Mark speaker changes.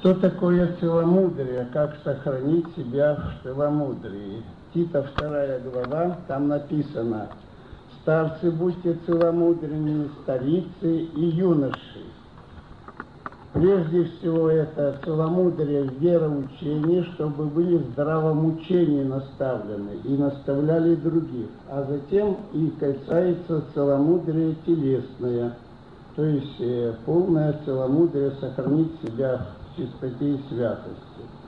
Speaker 1: Что такое целомудрие? Как сохранить себя в целомудрии? Тита 2 глава, там написано: «Старцы, будьте целомудренны, старицы и юноши». Прежде всего, это целомудрие в вероучении, чтобы были в здравом учении наставлены и наставляли других. А затем и касается целомудрия телесное, то есть полное целомудрие сохранить себя в чистоте и святости.